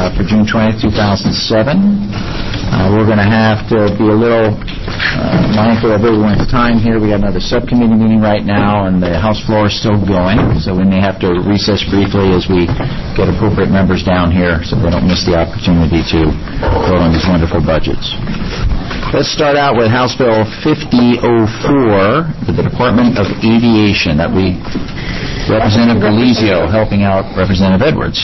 for June 20th, 2007. We're going to have to be a little mindful of everyone's time here. We got another subcommittee meeting right now, and the House floor is still going, so we may have to recess briefly as we get appropriate members down here so they don't miss the opportunity to vote on these wonderful budgets. Let's start out with House Bill 5004, the Department of Aviation. That we Representative Galizio helping out Representative Edwards.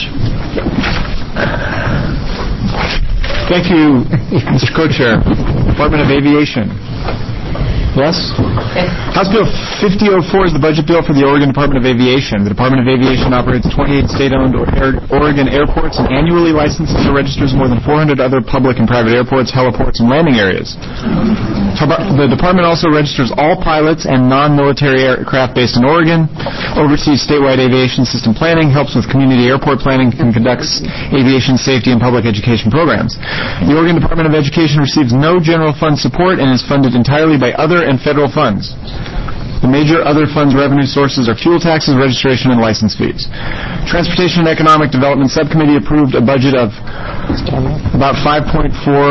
Thank you, Mr. Co-Chair. Department of Aviation. Yes? House Bill 5004 is the budget bill for the Oregon Department of Aviation. The Department of Aviation operates 28 state-owned Oregon airports and annually licenses or registers more than 400 other public and private airports, heliports, and landing areas. The department also registers all pilots and non-military aircraft based in Oregon, oversees statewide aviation system planning, helps with community airport planning, and conducts aviation safety and public education programs. The Oregon Department of Education receives no general fund support and is funded entirely by other and federal funds. The major other funds revenue sources are fuel taxes, registration, and license fees. Transportation and Economic Development Subcommittee approved a budget of about $5.4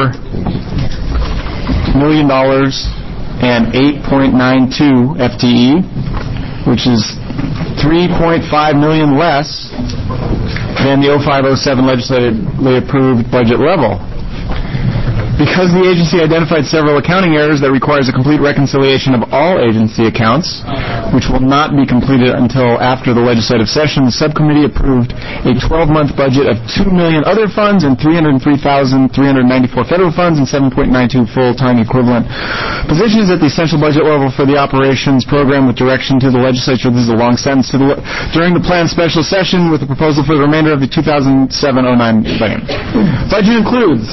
million and 8.92 FTE, which is $3.5 million less than the 05-07 legislatively approved budget level. Because the agency identified several accounting errors that requires a complete reconciliation of all agency accounts, which will not be completed until after the legislative session, the subcommittee approved a 12-month budget of $2 million other funds and $303,394 federal funds and 7.92 full-time equivalent positions at the essential budget level for the operations program with direction to the legislature. This is a long sentence. During the planned special session with a proposal for the remainder of the 2007-09 budget. Budget includes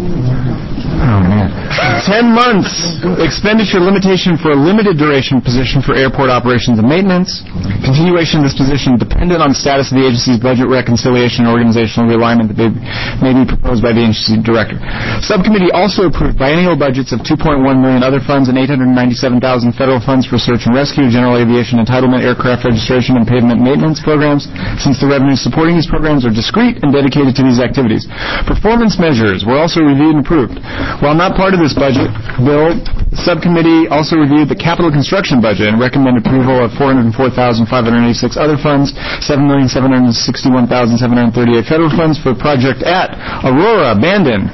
10 months expenditure limitation for a limited duration position for airport operations and maintenance. Continuation of this position dependent on the status of the agency's budget reconciliation and organizational realignment that may be proposed by the agency director. Subcommittee also approved biennial budgets of $2.1 million other funds and $897,000 federal funds for search and rescue, general aviation entitlement, aircraft registration, and pavement maintenance programs, since the revenues supporting these programs are discrete and dedicated to these activities. Performance measures were also reviewed and approved. While not part of this budget bill, the subcommittee also reviewed the capital construction budget and recommended approval of $404,586 other funds, $7,761,738 federal funds for a project at Aurora, Bandon,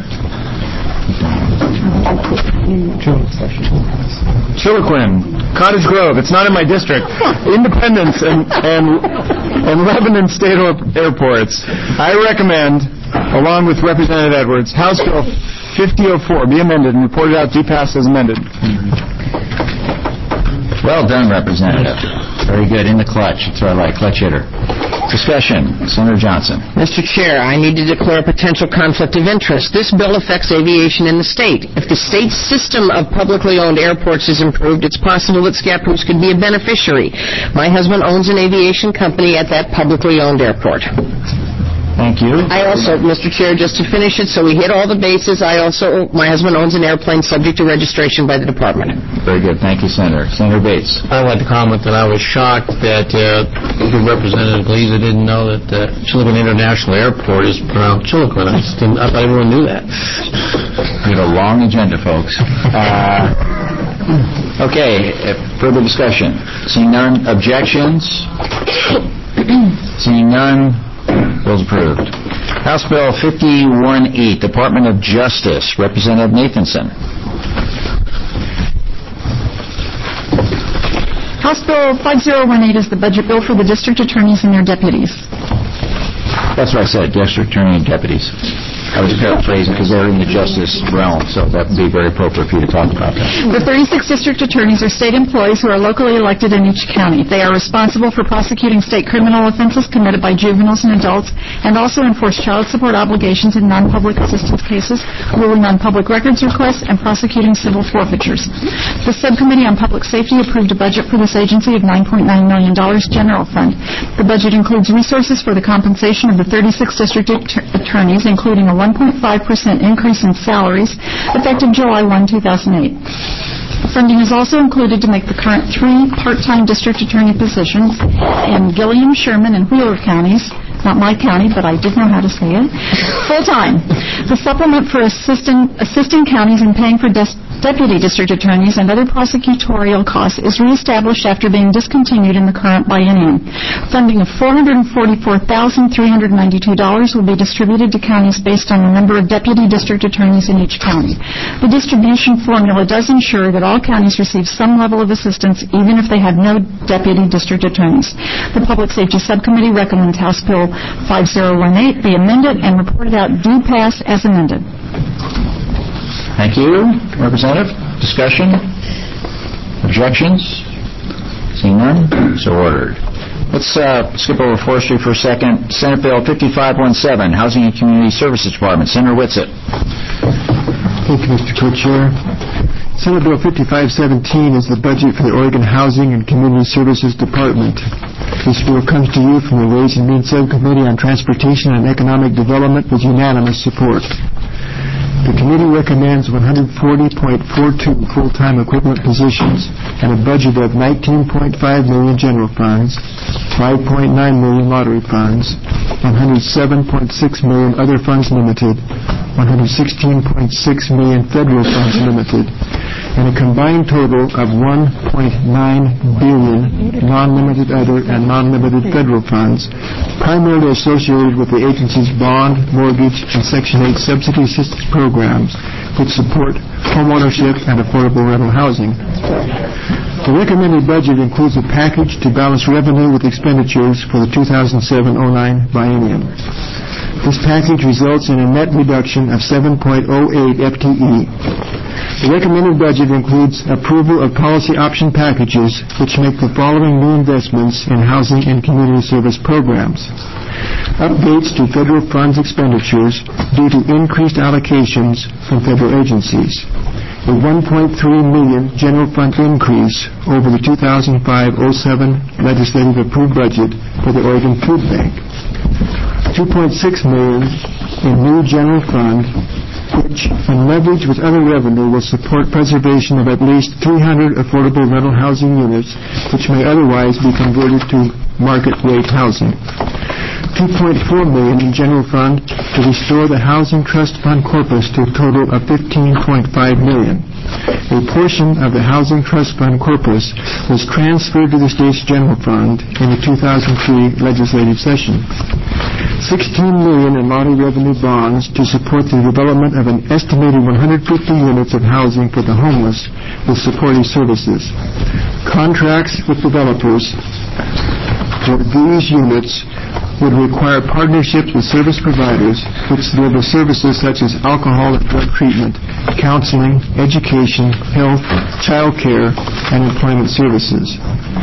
Chiloquin, Cottage Grove, it's not in my district, Independence, and Lebanon State Airports. I recommend, along with Representative Edwards, House Bill 5004 be amended and reported out due pass as amended. Well done, Representative. Very good. In the clutch. That's what I like. Clutch hitter. Discussion. Senator Johnson. Mr. Chair, I need to declare a potential conflict of interest. This bill affects aviation in the state. If the state's system of publicly owned airports is improved, it's possible that Scappoose could be a beneficiary. My husband owns an aviation company at that publicly owned airport. Thank you. I also, Mr. Chair, just to finish it, so we hit all the bases, my husband owns an airplane subject to registration by the department. Very good. Thank you, Senator. Senator Bates. I'd like to comment that I was shocked that Representative Galizio didn't know that Chiloquin International Airport is pronounced Chiloquin. I thought everyone knew that. We have a long agenda, folks. Okay, further discussion. Seeing none, objections? Seeing none, bill's approved. House Bill 51-8, Department of Justice, Representative Nathanson. House Bill 5018 is the budget bill for the district attorneys and their deputies. That's what I said, district attorney and deputies. I was paraphrasing because they're in the justice realm, so that would be very appropriate for you to talk about that. The 36 district attorneys are state employees who are locally elected in each county. They are responsible for prosecuting state criminal offenses committed by juveniles and adults, and also enforce child support obligations in non-public assistance cases, ruling on public records requests, and prosecuting civil forfeitures. The Subcommittee on Public Safety approved a budget for this agency of $9.9 million general fund. The budget includes resources for the compensation of the 36 district attorneys, including a 1.5% increase in salaries effective July 1, 2008. Funding is also included to make the current 3 part-time district attorney positions in Gilliam, Sherman, and Wheeler counties not my county, but I did know how to say it, full-time. The supplement for assisting counties in paying for deputy district attorneys and other prosecutorial costs is reestablished after being discontinued in the current biennium. Funding of $444,392 will be distributed to counties based on the number of deputy district attorneys in each county. The distribution formula does ensure that all counties receive some level of assistance, even if they have no deputy district attorneys. The Public Safety Subcommittee recommends House Bill 5018 be amended and reported out due pass as amended. Thank you. Representative, discussion? Objections? Seeing none, so ordered. Let's skip over forestry for a second. Senate Bill 5517, Housing and Community Services Department. Senator Whitsitt. Thank you, Mr. Co-Chair. Senate Bill 5517 is the budget for the Oregon Housing and Community Services Department. This bill comes to you from the Ways and Means Subcommittee on Transportation and Economic Development with unanimous support. The committee recommends 140.42 full-time equivalent positions and a budget of $19.5 million general funds, $5.9 million lottery funds, $107.6 million other funds limited, $116.6 million federal funds limited, and a combined total of $1.9 billion non-limited other and non-limited federal funds, primarily associated with the agency's bond, mortgage, and Section 8 subsidy assistance programs, which support homeownership and affordable rental housing. The recommended budget includes a package to balance revenue with expenditures for the 2007-09 biennium. This package results in a net reduction of 7.08 FTE. The recommended budget includes approval of policy option packages which make the following new investments in housing and community service programs. Updates to federal funds expenditures due to increased allocations from federal agencies. A $1.3 million general fund increase over the 2005-07 legislative approved budget for the Oregon Food Bank. $2.6 million in new general fund, which, when leveraged with other revenue, will support preservation of at least 300 affordable rental housing units, which may otherwise be converted to market-rate housing. $2.4 million in general fund to restore the Housing Trust Fund corpus to a total of $15.5 million. A portion of the Housing Trust Fund corpus was transferred to the state's general fund in the 2003 legislative session. $16 million in lottery revenue bonds to support the development of an estimated 150 units of housing for the homeless with supportive services. Contracts with developers for these units would require partnerships with service providers which deliver services such as alcohol and drug treatment, counseling, education, health, child care, and employment services.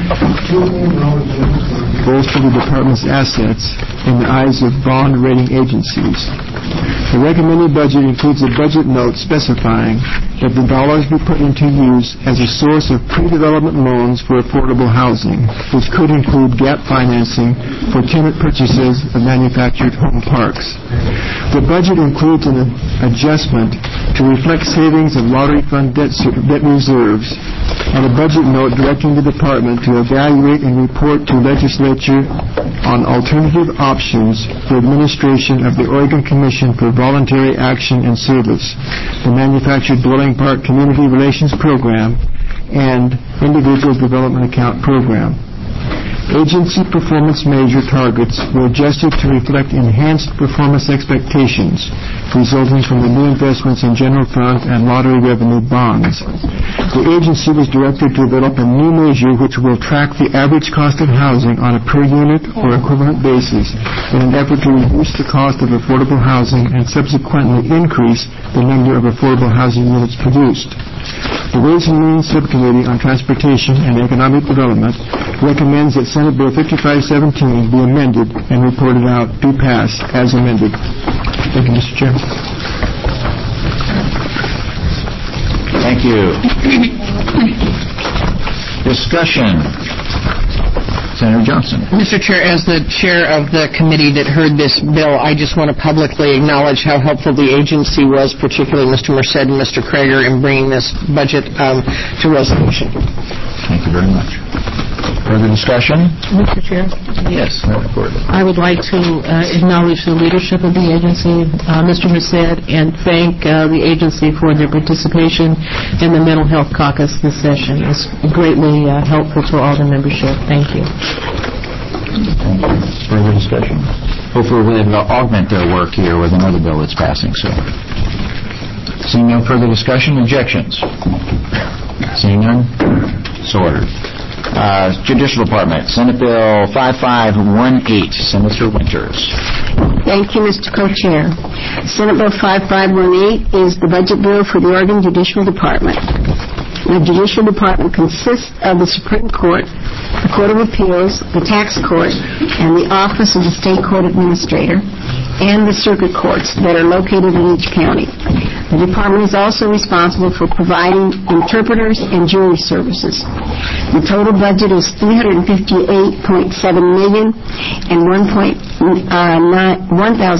Bolster the department's assets in the eyes of bond rating agencies. The recommended budget includes a budget note specifying that the dollars be put into use as a source of pre-development loans for affordable housing, which could include gap financing for tenant purchases of manufactured home parks. The budget includes an adjustment to reflect savings of lottery fund debt reserves and a budget note directing the department to evaluate and report to legislature on alternative options for administration of the Oregon Commission for Voluntary Action and Service, the Manufactured Dwelling Park Community Relations Program, and Individual Development Account Program. Agency performance measure targets were adjusted to reflect enhanced performance expectations resulting from the new investments in general fund and lottery revenue bonds. The agency was directed to develop a new measure which will track the average cost of housing on a per unit or equivalent basis in an effort to reduce the cost of affordable housing and subsequently increase the number of affordable housing units produced. The Ways and Means Subcommittee on Transportation and Economic Development recommends that Senate Bill 5517 be amended and reported out due pass as amended. Thank you, Mr. Chairman. Thank you. Discussion. Senator Johnson. Mr. Chair, as the chair of the committee that heard this bill, I just want to publicly acknowledge how helpful the agency was, particularly Mr. Merced and Mr. Krager, in bringing this budget to resolution. Thank you very much. Further discussion? Mr. Chair, Yes, Senator Gordon. I would like to acknowledge the leadership of the agency, Mr. Merced, and thank the agency for their participation in the Mental Health Caucus this session. It's greatly helpful to all the membership. Thank you. Thank you. Further discussion? Hopefully we'll be able to augment their work here with another bill that's passing soon. Seeing no further discussion, objections? Seeing none, so ordered. Judicial Department, Senate Bill 5518, Senator Winters. Thank you, Mr. Co-Chair. Senate Bill 5518 is the budget bill for the Oregon Judicial Department. The Judicial Department consists of the Supreme Court, the Court of Appeals, the Tax Court, and the Office of the State Court Administrator, and the circuit courts that are located in each county. The department is also responsible for providing interpreters and jury services. The total budget is $358.7 million and 1,911.07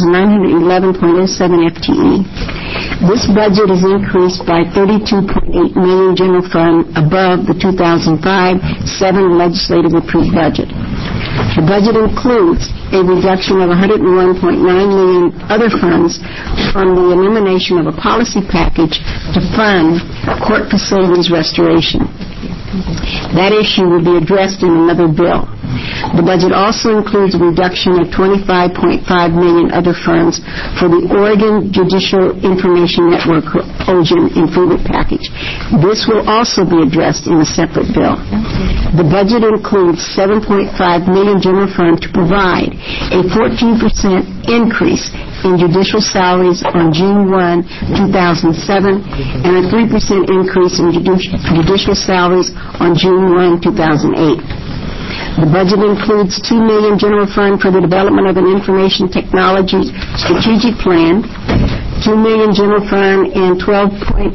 FTE. This budget is increased by $32.8 million general fund above the 2005-7 legislative approved budget. The budget includes a reduction of $101.9 million other funds from the elimination of a policy package to fund court facilities restoration. That issue will be addressed in another bill. The budget also includes a reduction of $25.5 million other funds for the Oregon Judicial Information Network OJIN improvement package. This will also be addressed in a separate bill. The budget includes $7.5 million general fund to provide a 14% increase in judicial salaries on June 1, 2007, and a 3% increase in judicial salaries on June 1, 2008. The budget includes $2 million general fund for the development of an information technology strategic plan, $2 million general fund and 12.56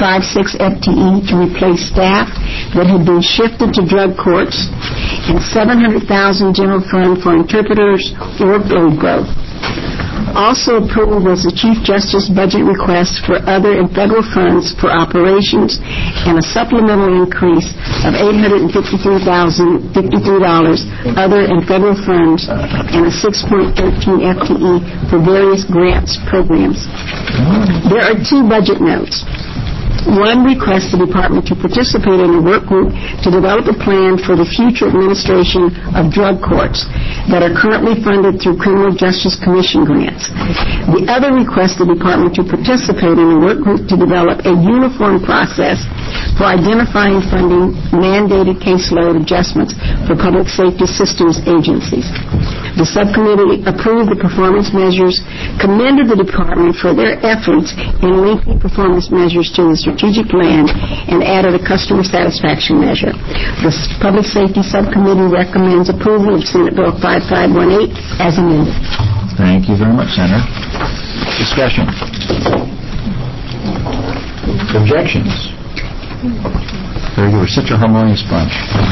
FTE to replace staff that had been shifted to drug courts, and $700,000 general fund for interpreters' workload growth. Also approved was the Chief Justice budget request for other and federal funds for operations and a supplemental increase of $853,053 other and federal funds and a 6.13 FTE for various grants programs. There are two budget notes. One requests the department to participate in a work group to develop a plan for the future administration of drug courts that are currently funded through Criminal Justice Commission grants. The other requests the department to participate in a work group to develop a uniform process for identifying funding mandated caseload adjustments for public safety systems agencies. The subcommittee approved the performance measures, commended the department for their efforts in linking performance measures to the strategic plan, and added a customer satisfaction measure. The Public Safety Subcommittee recommends approval of Senate Bill 5518 as amended. Thank you very much, Senator. Discussion. Objections? There you were, such a harmonious bunch.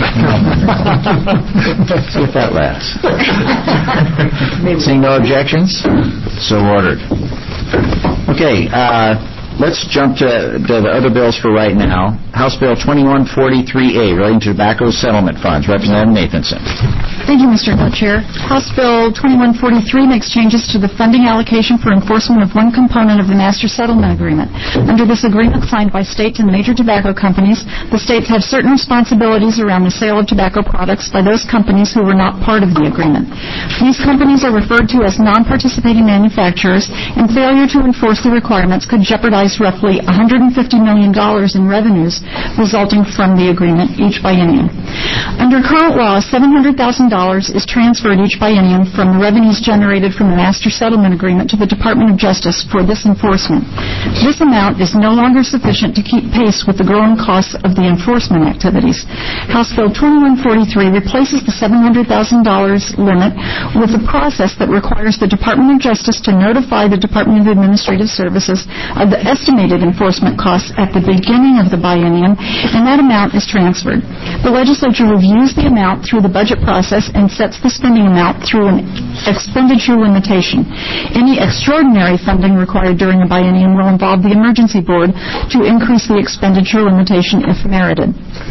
Let's see if that lasts. Seeing no objections, so ordered. Okay, let's jump to the other bills for right now. House Bill 2143A, relating to tobacco settlement funds. Representative Nathanson. Thank you, Mr. Co-Chair. House Bill 2143 makes changes to the funding allocation for enforcement of one component of the Master Settlement Agreement. Under this agreement signed by states and major tobacco companies, the states have certain responsibilities around the sale of tobacco products by those companies who were not part of the agreement. These companies are referred to as non-participating manufacturers, and failure to enforce the requirements could jeopardize roughly $150 million in revenues resulting from the agreement each biennium. Under current law, $700,000 is transferred each biennium from the revenues generated from the Master Settlement Agreement to the Department of Justice for this enforcement. This amount is no longer sufficient to keep pace with the growing costs of the enforcement activities. House Bill 2143 replaces the $700,000 limit with a process that requires the Department of Justice to notify the Department of Administrative Services of the estimated enforcement costs at the beginning of the biennium, and that amount is transferred. The legislature reviews the amount through the budget process and sets the spending amount through an expenditure limitation. Any extraordinary funding required during a biennium will involve the Emergency Board to increase the expenditure limitation if merited.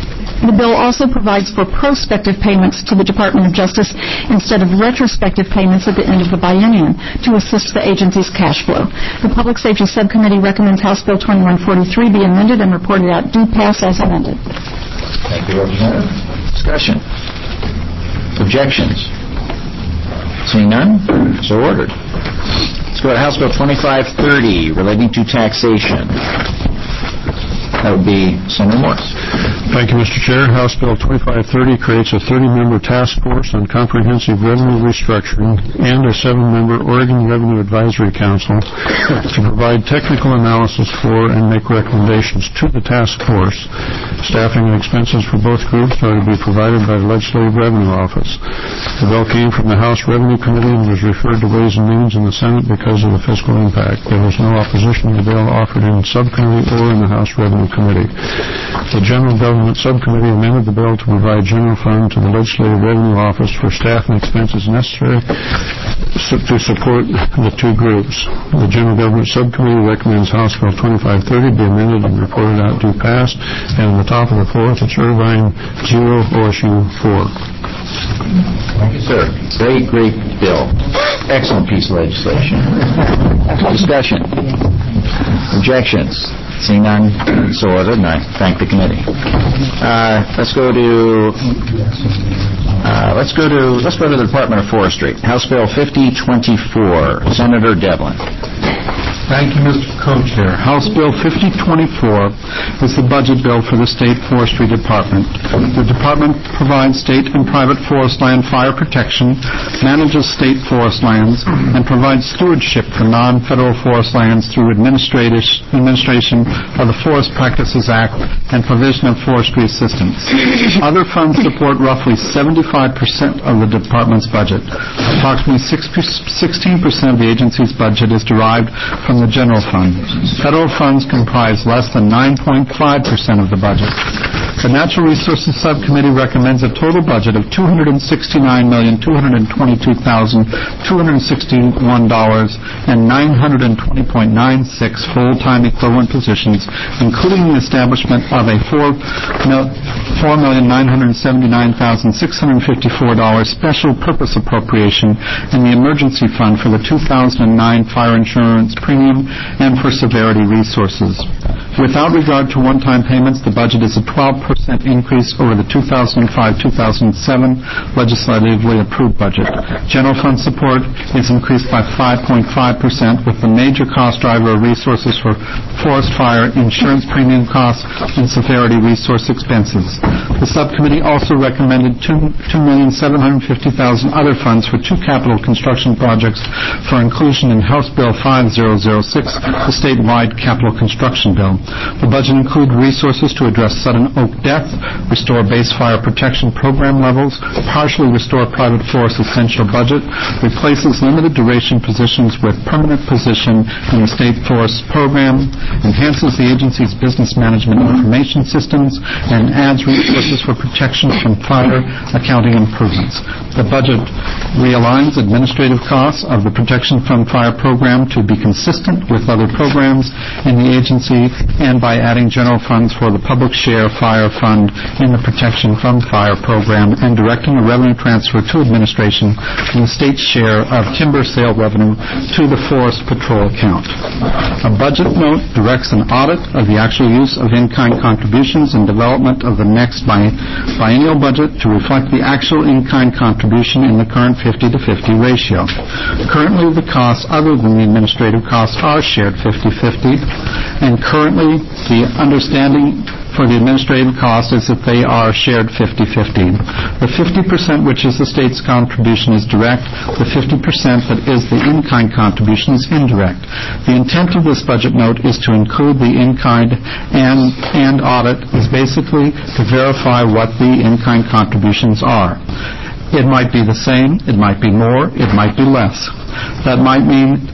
The bill also provides for prospective payments to the Department of Justice instead of retrospective payments at the end of the biennium to assist the agency's cash flow. The Public Safety Subcommittee recommends House Bill 2143 be amended and reported out. Do pass as amended. Thank you, Representative. Discussion. Objections? Seeing none, so ordered. Let's go to House Bill 2530 relating to taxation. That would be Senator Morse. Thank you, Mr. Chair. House Bill 2530 creates a 30-member task force on comprehensive revenue restructuring and a 7-member Oregon Revenue Advisory Council to provide technical analysis for and make recommendations to the task force. Staffing and expenses for both groups are to be provided by the Legislative Revenue Office. The bill came from the House Revenue Committee and was referred to Ways and Means in the Senate because of the fiscal impact. There was no opposition to the bill offered in subcommittee or in the House Revenue Committee. The General Government Subcommittee amended the bill to provide general fund to the Legislative Revenue Office for staff and expenses necessary to support the two groups. The General Government Subcommittee recommends House Bill 2530 be amended and reported out due pass, and on the top of the fourth, it's Irvine 0, OSU 4. Thank you, sir. Great bill. Excellent piece of legislation. Discussion. Objections? Seeing none, so ordered, and I thank the committee. Let's go to the Department of Forestry. House Bill 5024. Senator Devlin. Thank you, Mr. Co-Chair. House Bill 5024 is the budget bill for the State Forestry Department. The department provides state and private forest land fire protection, manages state forest lands, and provides stewardship for non-federal forest lands through administration of the Forest Practices Act and provision of forestry assistance. Other funds support roughly 75% of the department's budget. Approximately 16% of the agency's budget is derived from the general fund. Federal funds comprise less than 9.5% of the budget. The Natural Resources Subcommittee recommends a total budget of $269,222,261 and 920.96 full-time equivalent positions, including the establishment of a $4,979,654 special purpose appropriation in the emergency fund for the 2009 fire insurance premium and for severity resources. Without regard to one-time payments, the budget is a 12% increase over the 2005-2007 legislatively approved budget. General fund support is increased by 5.5%, with the major cost driver of resources for forest fire, insurance premium costs, and severity resource expenses. The subcommittee also recommended $2,750,000 other funds for two capital construction projects for inclusion in House Bill 5006, the statewide capital construction bill. The budget includes resources to address sudden oak death, restore base fire protection program levels, partially restore private forest essential budget, replaces limited duration positions with permanent position in the state forest program, enhances the agency's business management information systems, and adds resources for protection from fire accounting improvements. The budget realigns administrative costs of the Protection from Fire program to be consistent with other programs in the agency, and by adding general funds for the public share fire fund in the Protection from Fire program and directing a revenue transfer to administration from the state's share of timber sale revenue to the Forest Patrol account. A budget note directs an audit of the actual use of in-kind contributions and development of the next biennial budget to reflect the actual in-kind contribution in the current 50-50 ratio. Currently, the costs other than the administrative costs are shared 50-50, and currently the understanding for the administrative costs is that they are shared 50-50. The 50% which is the state's contribution is direct. The 50% that is the in-kind contribution is indirect. The intent of this budget note is to include the in-kind and audit is basically to verify what the in-kind contributions are. It might be the same, it might be more, it might be less. That might mean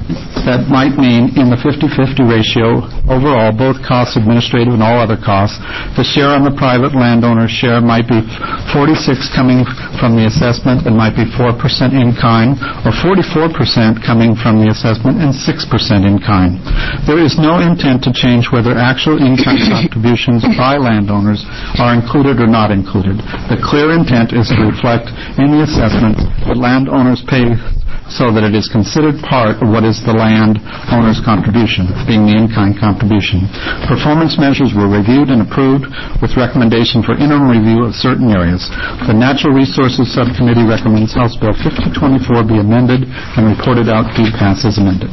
in the 50-50 ratio, overall, both costs, administrative and all other costs, the share on the private landowner's share might be 46 coming from the assessment and might be 4% in kind, or 44% coming from the assessment and 6% in kind. There is no intent to change whether actual in-kind contributions by landowners are included or not included. The clear intent is to reflect in the assessment that landowners pay so that it is considered part of what is the landowner's contribution, being the in-kind contribution. Performance measures were reviewed and approved with recommendation for interim review of certain areas. The Natural Resources Subcommittee recommends House Bill 5024 be amended and reported out to pass as amended.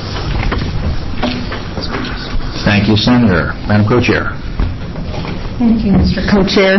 Thank you, Senator. Madam Co-Chair. Thank you, Mr. Co-Chair.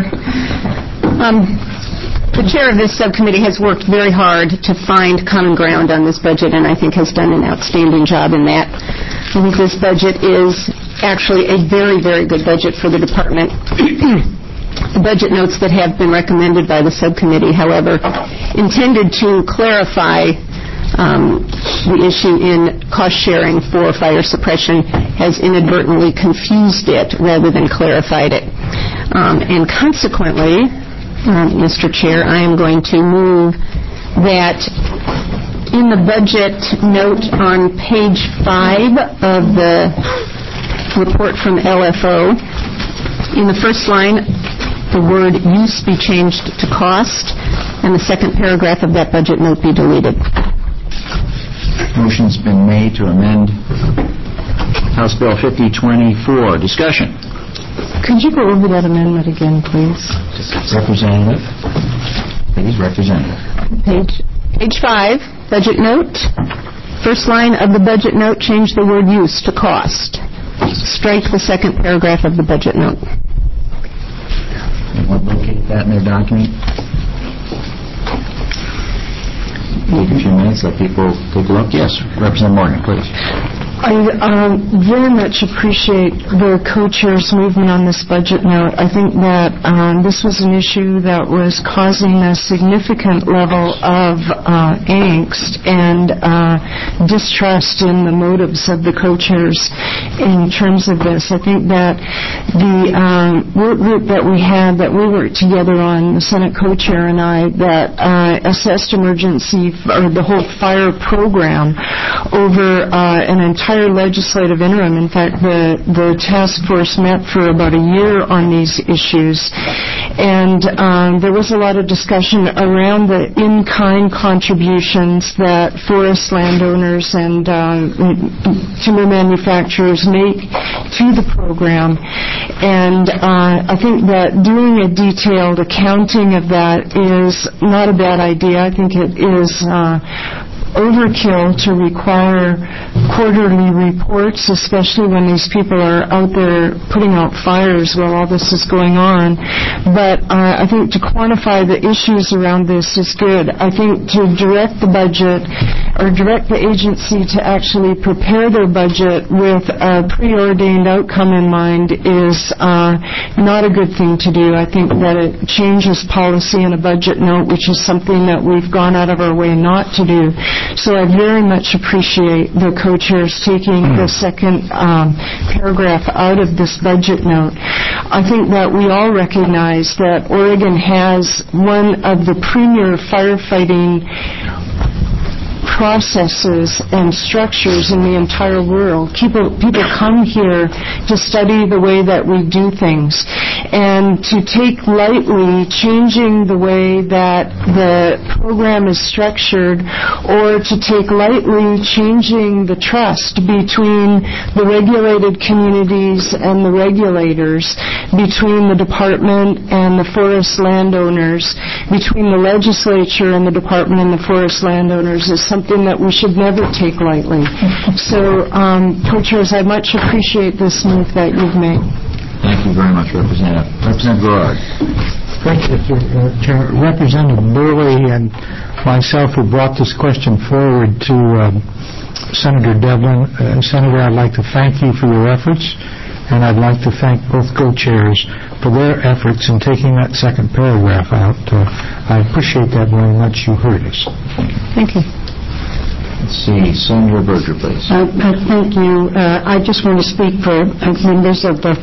The chair of this subcommittee has worked very hard to find common ground on this budget, and I think has done an outstanding job in that. I think this budget is actually a very, very good budget for the department. The budget notes that have been recommended by the subcommittee, however, intended to clarify the issue in cost sharing for fire suppression, has inadvertently confused it rather than clarified it. And consequently, Mr. Chair, I am going to move that in the budget note on page 5 of the report from LFO, in the first line, the word use be changed to cost, and the second paragraph of that budget note be deleted. Motion's been made to amend House Bill 5024. Discussion. Could you go over that amendment again, please? Representative. Please, Representative. Page 5, budget note. First line of the budget note, change the word use to cost. Strike the second paragraph of the budget note. Anyone locate that in their document? Take a few minutes, let people take a look. Yes, Representative Morgan, please. I very much appreciate the co-chair's movement on this budget note. I think that this was an issue that was causing a significant level of angst and distrust in the motives of the co-chairs in terms of this. I think that the work group that we had, that we worked together on, the Senate co-chair and I, that assessed emergency, or the whole fire program over an entire legislative interim. In fact, the task force met for about a year on these issues, and there was a lot of discussion around the in-kind contributions that forest landowners and timber manufacturers make to the program. And I think that doing a detailed accounting of that is not a bad idea. I think it is overkill to require quarterly reports, especially when these people are out there putting out fires while all this is going on. But I think to quantify the issues around this is good. I think to direct the budget, or direct the agency to actually prepare their budget with a preordained outcome in mind is not a good thing to do. I think that it changes policy in a budget note, which is something that we've gone out of our way not to do. So I very much appreciate the co-chairs taking the second paragraph out of this budget note. I think that we all recognize that Oregon has one of the premier firefighting processes and structures in the entire world. People come here to study the way that we do things, and to take lightly changing the way that the program is structured, or to take lightly changing the trust between the regulated communities and the regulators, between the department and the forest landowners, between the legislature and the department and the forest landowners, is something that we should never take lightly. So, co-chairs, I much appreciate this move that you've made. Thank you very much, Representative. Representative Gerard. Thank you, Mr. Chair. Representative Burley and myself who brought this question forward to Senator Devlin. Senator, I'd like to thank you for your efforts, and I'd like to thank both co-chairs for their efforts in taking that second paragraph out. I appreciate that very much. You heard us. Thank you. Let's see, Senator Berger, please. Thank you. I just want to speak for members of the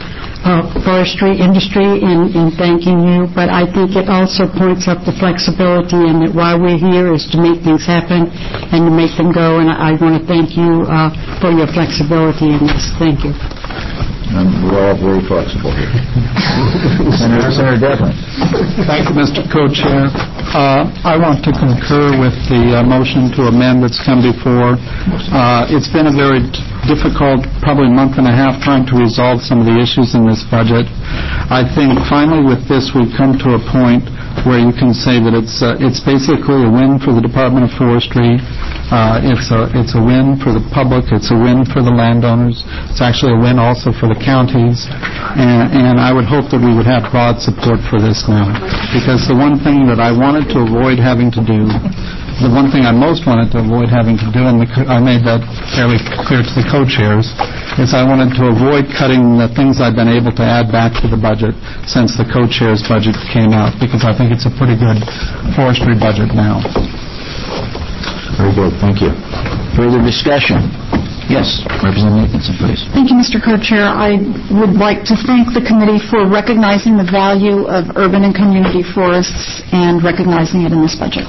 forestry industry in thanking you, but I think it also points up the flexibility and that why we're here is to make things happen and to make them go, and I want to thank you for your flexibility in this. Thank you. We're all very flexible here. Senator Devlin. Thank you, Mr. Co-Chair. I want to concur with the motion to amend that's come before. It's been a very difficult, probably month and a half, trying to resolve some of the issues in this budget. I think finally with this we've come to a point where you can say that it's basically a win for the Department of Forestry. It's a win for the public. It's a win for the landowners. It's actually a win also for the counties. And I would hope that we would have broad support for this now. Because the one thing that I wanted to avoid having to do, the one thing I most wanted to avoid having to do, and I made that fairly clear to the co-chairs, is I wanted to avoid cutting the things I've been able to add back to the budget since the co-chairs' budget came out, because I think it's a pretty good forestry budget now. Very good. Thank you. Further discussion? Yes, Representative Nathanson, please. Thank you, Mr. Co-Chair. I would like to thank the committee for recognizing the value of urban and community forests and recognizing it in this budget.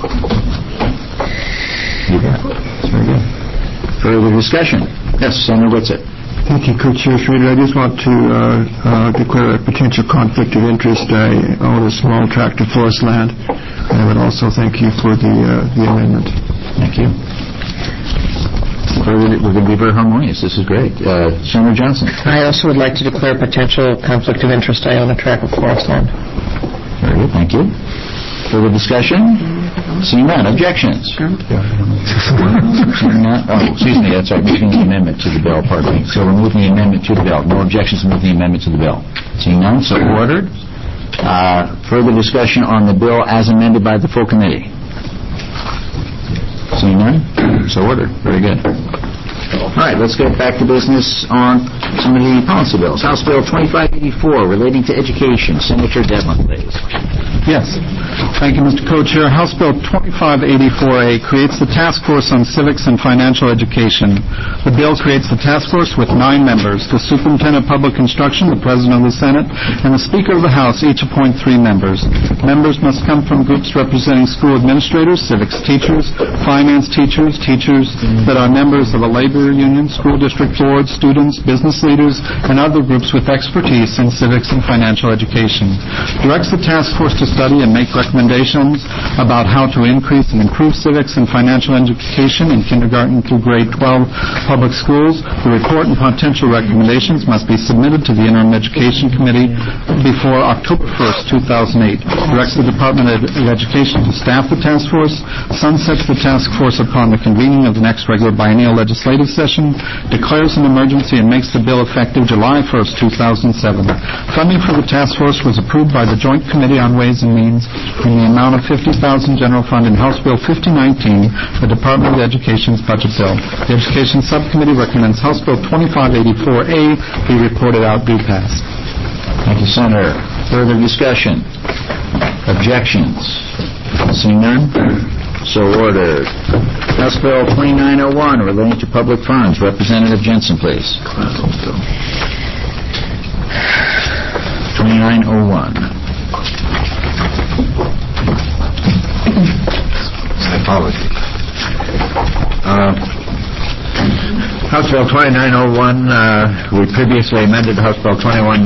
You bet. That's very good. Further discussion? Yes, Senator Whitsitt. Thank you, Co-Chair Schrader. I just want to declare a potential conflict of interest. I own a small tract of forest land, and I would also thank you for the amendment. Thank you. We're going to be very harmonious. This is great. Senator Johnson. I also would like to declare potential conflict of interest. I own a tract of forest land. Very good. Thank you. Further discussion? Seeing none. Objections? Seeing none. Oh, excuse me. That's right. Moving the amendment to the bill. Pardon me. So we're moving the amendment to the bill. No objections to moving the amendment to the bill. Seeing none. So ordered. Further discussion on the bill as amended by the full committee. Seeing none. So ordered. Very good. All right, let's get back to business on some of the policy bills. House Bill 2584 relating to education. Senator Devlin, please. Yes. Thank you, Mr. Co-Chair. House Bill 2584A creates the Task Force on Civics and Financial Education. The bill creates the task force with 9 members. The Superintendent of Public Instruction, the President of the Senate, and the Speaker of the House each appoint 3 members. Members must come from groups representing school administrators, civics teachers, finance teachers, teachers that are members of a labor union, school district board, students, business leaders, and other groups with expertise in civics and financial education. Directs the task force to study and make recommendations about how to increase and improve civics and financial education in kindergarten through grade 12 public schools. The report and potential recommendations must be submitted to the Interim Education Committee before October 1st, 2008. Directs the Department of Education to staff the task force, sunsets the task force upon the convening of the next regular biennial legislative session, declares an emergency, and makes the bill effective July 1st, 2007. Funding for the task force was approved by the Joint Committee on Ways and Means in the amount of $50,000 general fund in House Bill 5019, the Department of Education's budget bill. The Education Subcommittee recommends House Bill 2584A be reported out due pass. Thank you, Senator. Further discussion? Objections? Seeing none? So ordered. House Bill 2901 relating to public funds. Representative Jensen, please. 2901. House Bill 2901, we previously amended House Bill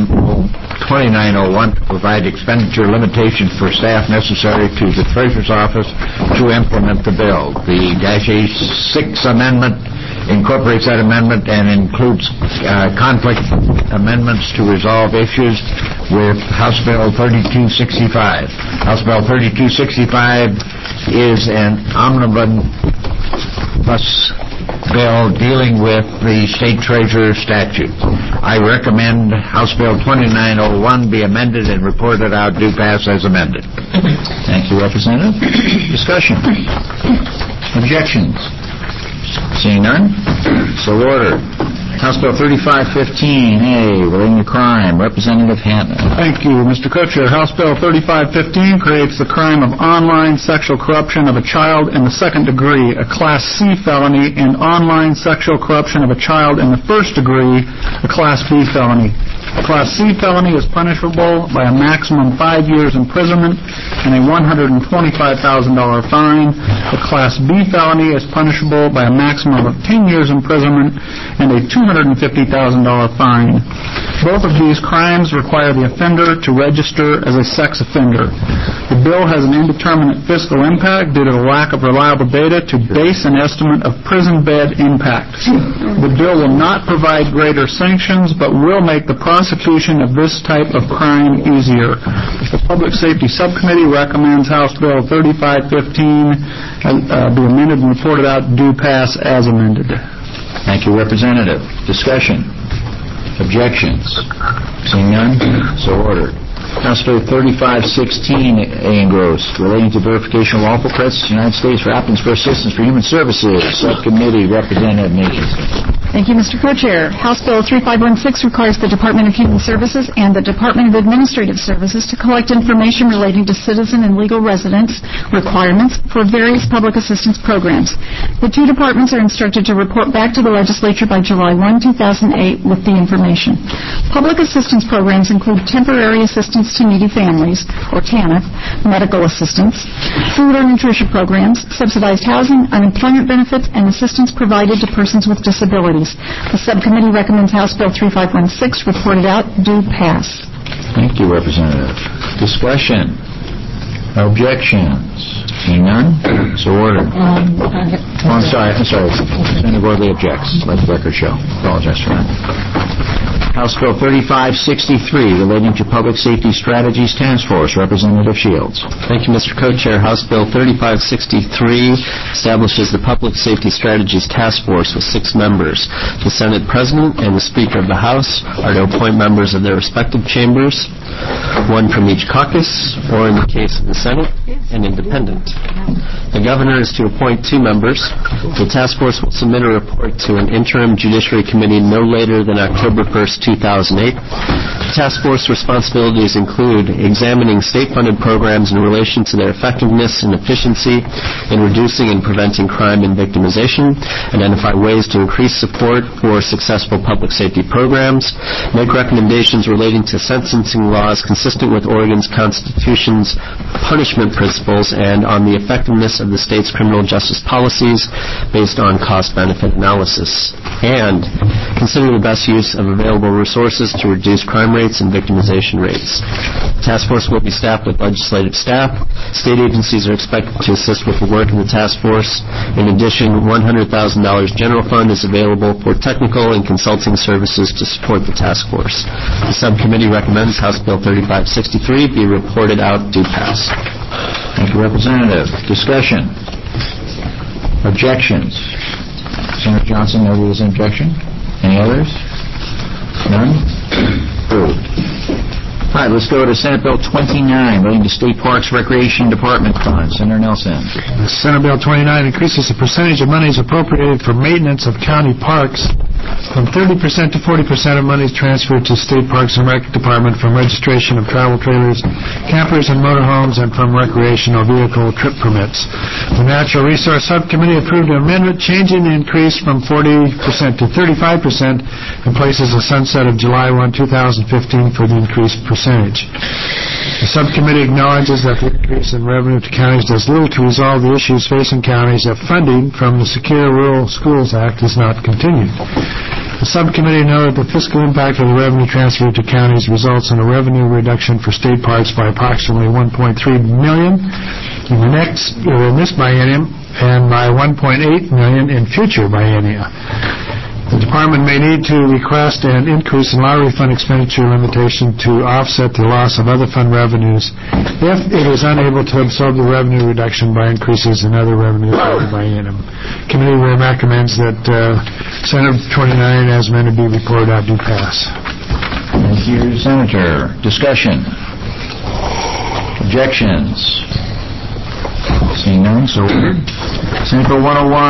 2901 to provide expenditure limitations for staff necessary to the Treasurer's Office to implement the bill. The -A6 amendment incorporates that amendment and includes conflict amendments to resolve issues with House Bill 3265. House Bill 3265 is an omnibus bill dealing with the state treasurer statute. I recommend House Bill 2901 be amended and reported out due pass as amended. Thank you, Representative. Discussion. Objections? Seeing none, so ordered. House Bill 3515A, relating to crime. Representative Hanna. Thank you, Mr. Co-Chair. House Bill 3515 creates the crime of online sexual corruption of a child in the second degree, a Class C felony, and online sexual corruption of a child in the first degree, a Class B felony. A Class C felony is punishable by a maximum 5 years imprisonment and a $125,000 fine. A Class B felony is punishable by a maximum of 10 years imprisonment and a $250,000 fine. Both of these crimes require the offender to register as a sex offender. The bill has an indeterminate fiscal impact due to the lack of reliable data to base an estimate of prison bed impact. The bill will not provide greater sanctions, but will make the prosecution of this type of crime easier. The Public Safety Subcommittee recommends House Bill 3515 be amended and reported out due pass as amended. Thank you, Representative. Discussion? Objections? Seeing none, so ordered. House Bill 3516, A. Engross, relating to verification of lawful presence in the United States for applicants for assistance for human services. Subcommittee, Representative Nathanson. Thank you, Mr. Co-Chair. House Bill 3516 requires the Department of Human Services and the Department of Administrative Services to collect information relating to citizen and legal residence requirements for various public assistance programs. The two departments are instructed to report back to the legislature by July 1, 2008 with the information. Public assistance programs include temporary assistance to needy families, or TANF, medical assistance, food or nutrition programs, subsidized housing, unemployment benefits, and assistance provided to persons with disabilities. The subcommittee recommends House Bill 3516 reported out due pass. Thank you, Representative. Discussion? Objections? Seeing none, so ordered. I'm sorry. Senator Gordley objects. Let the record show. Apologize for that. House Bill 3563, relating to Public Safety Strategies Task Force. Representative Shields. Thank you, Mr. Co-Chair. House Bill 3563 establishes the Public Safety Strategies Task Force with 6 members. The Senate President and the Speaker of the House are to appoint members of their respective chambers, 1 from each caucus, or in the case of the Senate, an independent. The Governor is to appoint 2 members. The task force will submit a report to an interim Judiciary Committee no later than October 1st, 2008. The task force responsibilities include examining state-funded programs in relation to their effectiveness and efficiency in reducing and preventing crime and victimization, identify ways to increase support for successful public safety programs, make recommendations relating to sentencing laws consistent with Oregon's Constitution's punishment principles and on the effectiveness of the state's criminal justice policies based on cost-benefit analysis, and consider the best use of available resources to reduce crime rates and victimization rates. The task force will be staffed with legislative staff. State agencies are expected to assist with the work of the task force. In addition, $100,000 general fund is available for technical and consulting services to support the task force. The subcommittee recommends House Bill 3563 be reported out due pass. Thank you, Representative. Discussion? Objections? Senator Johnson, there was an objection. Any others? None? Approved. All right, let's go to Senate Bill 29, relating to State Parks Recreation Department funds. Senator Nelson. Senate Bill 29 increases the percentage of monies appropriated for maintenance of county parks from 30% to 40% of monies transferred to State Parks and Rec Department from registration of travel trailers, campers, and motorhomes, and from recreational vehicle trip permits. The Natural Resource Subcommittee approved an amendment changing the increase from 40% to 35% and places a sunset of July 1, 2015 for the increased percentage. The subcommittee acknowledges that the increase in revenue to counties does little to resolve the issues facing counties if funding from the Secure Rural Schools Act is not continued. The subcommittee noted the fiscal impact of the revenue transfer to counties results in a revenue reduction for state parks by approximately $1.3 million in this biennium and by $1.8 million in future biennia. The department may need to request an increase in lottery fund expenditure limitation to offset the loss of other fund revenues if it is unable to absorb the revenue reduction by increases in other revenues for the biennium. Committee recommends that Senate 29 as amended be reported out due pass. Thank you, Senator. Discussion? Objections? Seeing none, so ordered. Senate Bill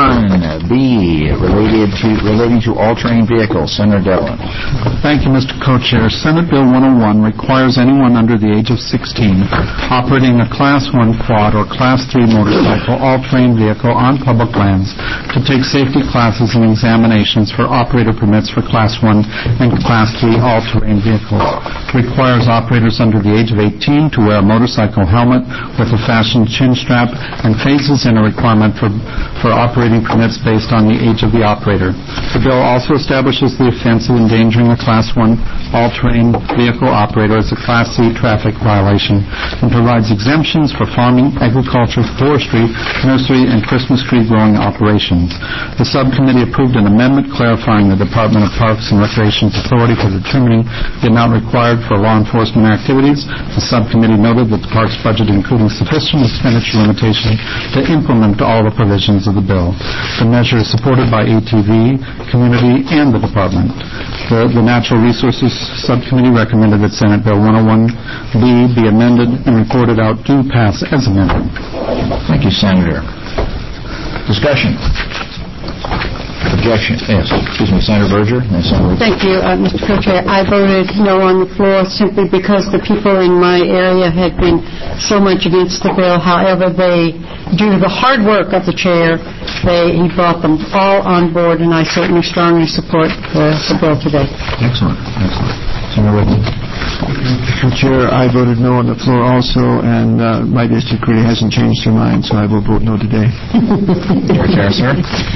101B, relating to all-terrain vehicles. Senator Devlin. Thank you, Mr. Co-Chair. Senate Bill 101 requires anyone under the age of 16 operating a Class 1 quad or Class 3 motorcycle all-terrain vehicle on public lands to take safety classes and examinations for operator permits for Class 1 and Class 3 all-terrain vehicles. Requires operators under the age of 18 to wear a motorcycle helmet with a fastened chin strap and phases in a requirement for operating permits based on the age of the operator. The bill also establishes the offense of endangering a Class 1 all-terrain vehicle operator as a Class C traffic violation and provides exemptions for farming, agriculture, forestry, nursery, and Christmas tree growing operations. The subcommittee approved an amendment clarifying the Department of Parks and Recreation's authority for determining the amount required for law enforcement activities. The subcommittee noted that the parks budget including sufficient expenditure limitation to implement all the provisions of the bill. The measure is supported by ATV, community, and the department. The Natural Resources Subcommittee recommended that Senate Bill 101B be amended and reported out do pass as amended. Thank you, Senator. Discussion. Objection. Yes. Excuse me, Senator Berger. Thank you, Mr. Co-Chair. I voted no on the floor simply because the people in my area had been so much against the bill. However, due to the hard work of the chair, he brought them all on board, and I certainly strongly support the bill today. Excellent. Senator Whitman. Mr. Chair, I voted no on the floor also, and my district really hasn't changed their mind, so I will vote no today. Your chair, sir.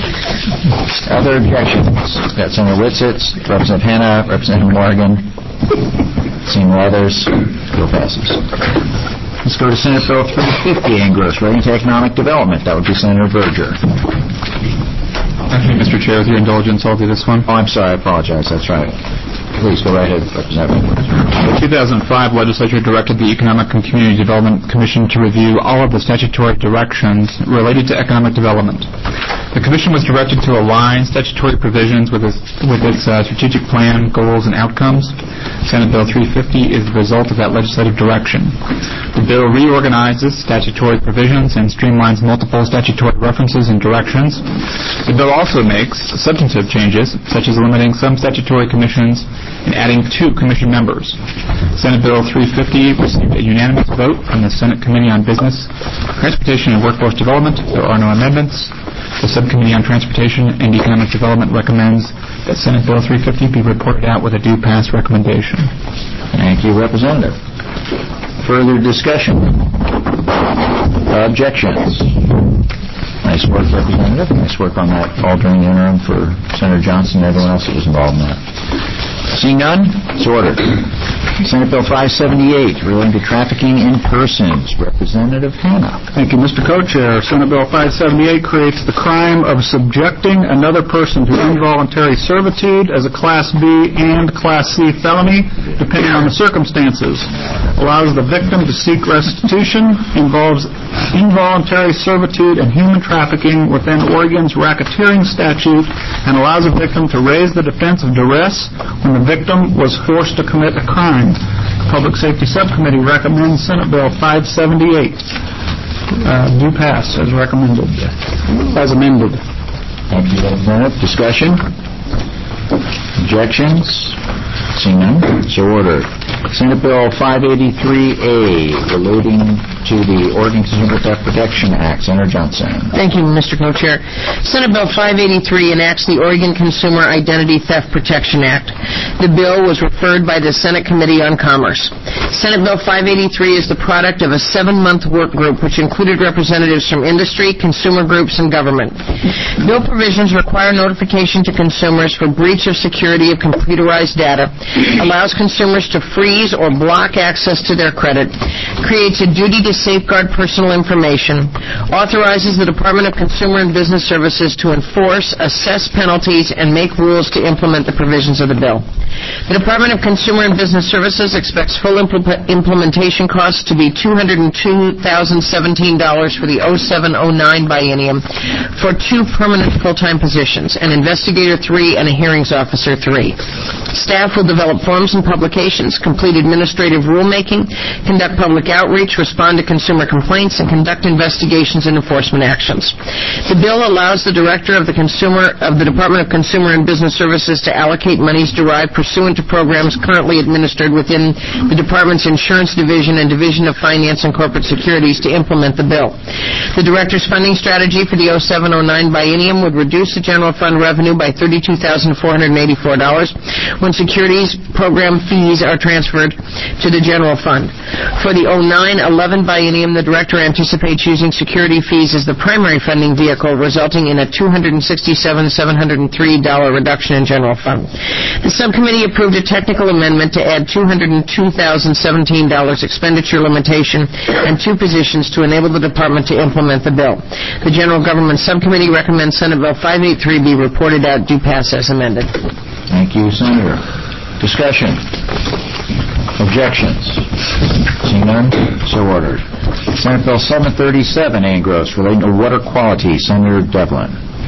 Other objections? Got Senator Whitsett, Representative Hanna, Representative Morgan. Seeing no others, bill passes. Let's go to Senate Bill 350, Engross, relating to economic development. That would be Senator Berger. Actually, Mr. Chair, with your indulgence, I'll do this one. Oh, I'm sorry. I apologize. That's right. Please, go right ahead, Representative. The 2005 legislature directed the Economic and Community Development Commission to review all of the statutory directions related to economic development. The Commission was directed to align statutory provisions with its strategic plan, goals, and outcomes. Senate Bill 350 is the result of that legislative direction. The bill reorganizes statutory provisions and streamlines multiple statutory references and directions. The bill also makes substantive changes, such as eliminating some statutory commissions and adding 2 commission members. Senate Bill 350 received a unanimous vote from the Senate Committee on Business, Transportation, and Workforce Development. There are no amendments. The Subcommittee on Transportation and Economic Development recommends that Senate Bill 350 be reported out with a due pass recommendation. Thank you, Representative. Further discussion? Objections? Nice work, Representative. Nice work on that all during the interim for Senator Johnson and everyone else that was involved in that. Seeing none, it's ordered. Senate Bill 578, relating to trafficking in persons. Representative Hanna. Thank you, Mr. Co-Chair. Senate Bill 578 creates the crime of subjecting another person to involuntary servitude as a Class B and Class C felony, depending on the circumstances. Allows the victim to seek restitution, involves involuntary servitude and human trafficking within Oregon's racketeering statute, and allows a victim to raise the defense of duress when the victim was forced to commit a crime. Public Safety Subcommittee recommends Senate Bill 578 do pass as recommended, as amended. Thank you, Representative. Discussion? Objections? Seeing none, so ordered. Senate Bill 583A, relating to the Oregon Consumer Theft Protection Act. Senator Johnson. Thank you, Mr. Co-Chair. Senate Bill 583 enacts the Oregon Consumer Identity Theft Protection Act. The bill was referred by the Senate Committee on Commerce. Senate Bill 583 is the product of a 7-month work group which included representatives from industry, consumer groups, and government. Bill provisions require notification to consumers for breach of security of computerized data, allows consumers to freeze or block access to their credit, creates a duty to safeguard personal information, authorizes the Department of Consumer and Business Services to enforce, assess penalties, and make rules to implement the provisions of the bill. The Department of Consumer and Business Services expects full implementation costs to be $202,017 for the 07-09 biennium for 2 permanent full-time positions, an investigator 3 and a hearings officer 3. Staff will develop forms and publications, complete complete administrative rulemaking, conduct public outreach, respond to consumer complaints, and conduct investigations and enforcement actions. The bill allows the Director of the Department of Consumer and Business Services to allocate monies derived pursuant to programs currently administered within the Department's Insurance Division and Division of Finance and Corporate Securities to implement the bill. The Director's funding strategy for the 07-09 biennium would reduce the general fund revenue by $32,484 when securities program fees are transferred to the general fund. For the 09-11 biennium, the Director anticipates using security fees as the primary funding vehicle, resulting in a $267,703 reduction in general fund. The subcommittee approved a technical amendment to add $202,017 expenditure limitation and 2 positions to enable the Department to implement the bill. The General Government Subcommittee recommends Senate Bill 583 be reported out, do pass as amended. Thank you, Senator. Discussion. Objections? Seeing none, so ordered. Senate Bill 737, A. Gross, relating to water quality. Senator Devlin.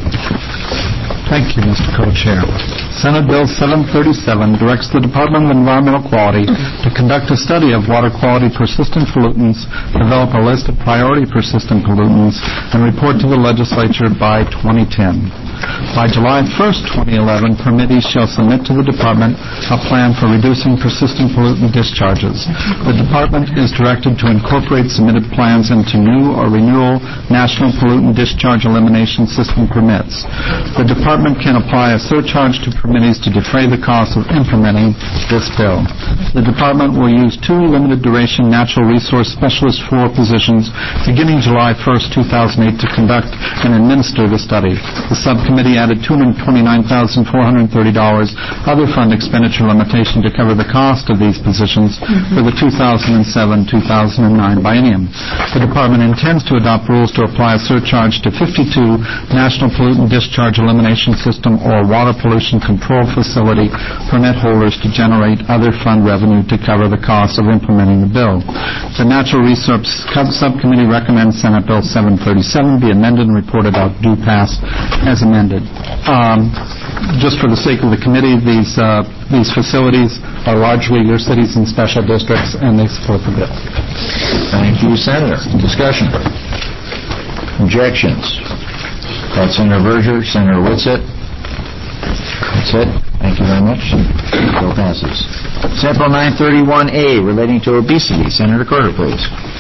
Thank you, Mr. Co-Chair. Senate Bill 737 directs the Department of Environmental Quality to conduct a study of water quality persistent pollutants, develop a list of priority persistent pollutants, and report to the legislature by 2010. By July 1st, 2011, permittees shall submit to the Department a plan for reducing persistent pollutant discharges. The Department is directed to incorporate submitted plans into new or renewal National Pollutant Discharge Elimination System permits. The Department can apply a surcharge to permittees to defray the cost of implementing this bill. The Department will use 2 limited-duration natural resource specialist 4 positions beginning July 1st, 2008 to conduct and administer the study. The subcommittee added $229,430 other fund expenditure limitation to cover the cost of these positions for the 2007-2009 biennium. The Department intends to adopt rules to apply a surcharge to 52 National Pollutant Discharge Elimination System or Water Pollution Control Facility permit holders to generate other fund revenue to cover the cost of implementing the bill. The Natural Resource Subcommittee recommends Senate Bill 737 be amended and reported out due pass as amended. Just for the sake of the committee, these facilities are largely your cities and special districts, and they support the bill. Thank you, Senator. Discussion. Objections? That's Senator Berger, Senator Whitsitt. That's it. Thank you very much. Bill passes. Senate Bill 931A relating to obesity. Senator Carter, please.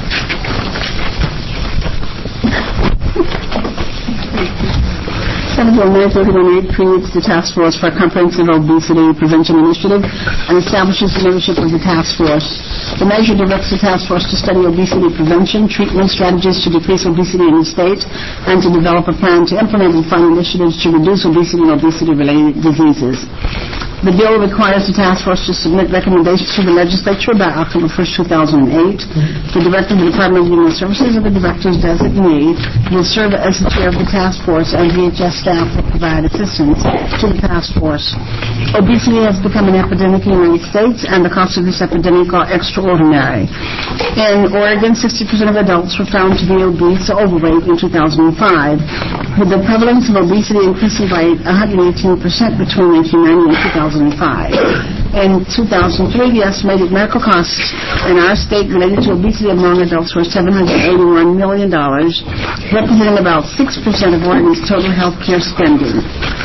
Senate Bill 931A creates the Task Force for a Comprehensive Obesity Prevention Initiative and establishes the membership of the task force. The measure directs the task force to study obesity prevention, treatment strategies to decrease obesity in the state, and to develop a plan to implement and fund initiatives to reduce obesity and obesity-related diseases. The bill requires the task force to submit recommendations to the legislature by October 1st, 2008. The Director of the Department of Human Services or the Director's designee will serve as the chair of the task force, and DHS staff will provide assistance to the task force. Obesity has become an epidemic in the United States, and the costs of this epidemic are extraordinary. In Oregon, 60% of adults were found to be obese or overweight in 2005, with the prevalence of obesity increasing by 118% between 1990 and 2005. In 2003, the estimated medical costs in our state related to obesity among adults were $781 million, representing about 6% of Oregon's total health care spending.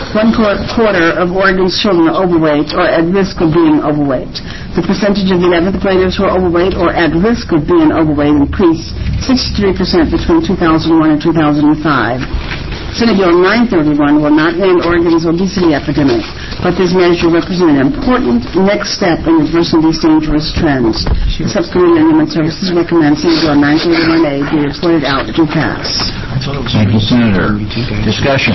1/4 of Oregon's children are overweight or at risk of being overweight. The percentage of 11th graders who are overweight or at risk of being overweight increased 63% between 2001 and 2005. Senate Bill 931 will not end Oregon's obesity epidemic, but this measure represents an important next step in reversing these dangerous trends. The Subcommittee on Human Services recommends Senate Bill 931A be reported out to pass. Thank you, Senator. Discussion.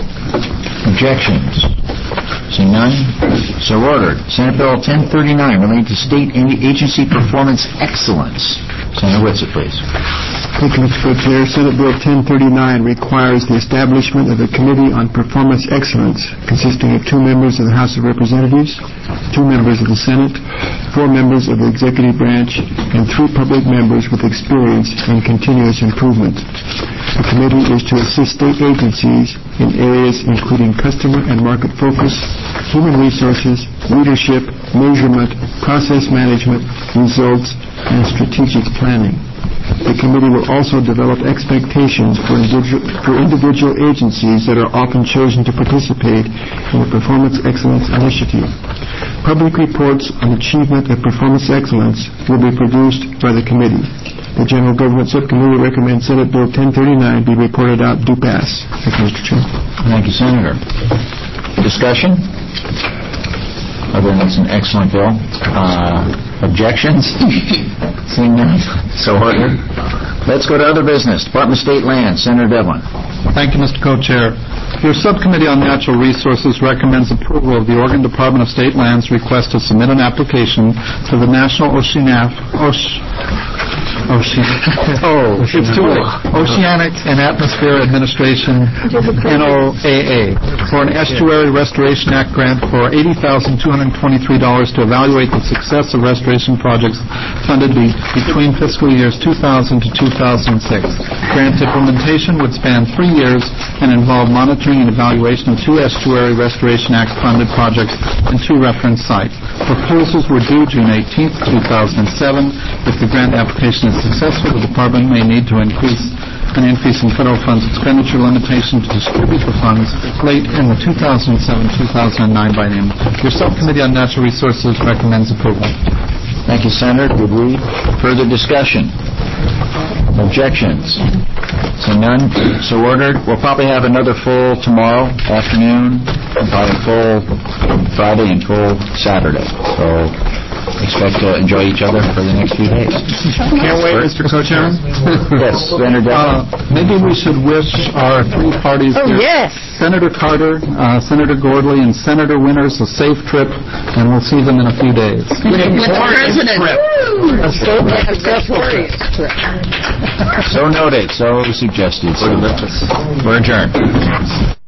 Objections? Seeing none, so ordered. Senate Bill 1039 relating to state agency performance excellence. Senator Whitsitt, please. Thank you, Mr. Co-Chair. Senate Bill 1039 requires the establishment of a Committee on Performance Excellence consisting of 2 members of the House of Representatives, 2 members of the Senate, 4 members of the Executive Branch, and 3 public members with experience in continuous improvement. The committee is to assist state agencies in areas including customer and market focus, human resources, leadership, measurement, process management, results, and strategic planning. The committee will also develop expectations for individual agencies that are often chosen to participate in the Performance Excellence Initiative. Public reports on achievement of performance excellence will be produced by the committee. The General Government Subcommittee recommends Senate Bill 1039 be reported out due pass. Thank you, Mr. Chair. Thank you, Senator. Discussion? Other than it's an excellent bill. Objections? Seeing none, so ordered. Let's go to other business. Department of State Lands, Senator Devlin. Thank you, Mr. Co-Chair. Your Subcommittee on Natural Resources recommends approval of the Oregon Department of State Lands request to submit an application to the National Oceanic and Atmosphere Administration, NOAA, for an Estuary Restoration Act grant for $80,223 to evaluate the success of restoration projects funded between fiscal years 2000 to 2006. Grant implementation would span 3 years and involve monitoring and evaluation of 2 Estuary Restoration Act funded projects and 2 reference sites. Proposals were due June 18, 2007. If the grant application is successful, the Department may need to increase in federal funds expenditure limitation to distribute the funds late in the 2007-2009 biennium. Your Subcommittee on Natural Resources recommends approval. Thank you, Senator. Would we further discussion? Objections? Seeing none, so ordered. We'll probably have another full tomorrow afternoon, probably full Friday and full Saturday. So expect to enjoy each other for the next few days. Can't wait, Mr. Co-Chairman. Yes, Senator Devlin. Maybe we should wish our 3 parties here, yes. Senator Carter, Senator Gordley, and Senator Winters, a safe trip, and we'll see them in a few days. With the President. So noted, so suggested. We're adjourned.